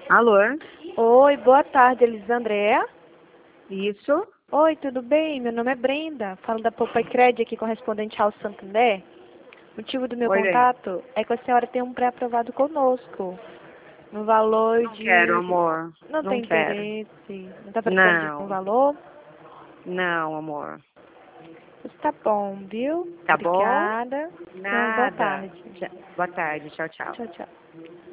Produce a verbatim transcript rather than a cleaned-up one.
Alô? Oi, boa tarde, Elisandréa. Isso? Oi, tudo bem? Meu nome é Brenda. Falo da Poupa e Crédito aqui, correspondente ao Santander. O motivo do meu Oi, bem. contato é que a senhora tem um pré-aprovado conosco. No valor Não quero, de... amor. Não Não tem quero. interesse? Não está precisando de um Não. valor? Não, amor. Pois tá bom, viu? Tá bom? Obrigada. Tenha uma boa Nada. tarde. Tchau. Boa tarde. Tchau, tchau. Tchau, tchau.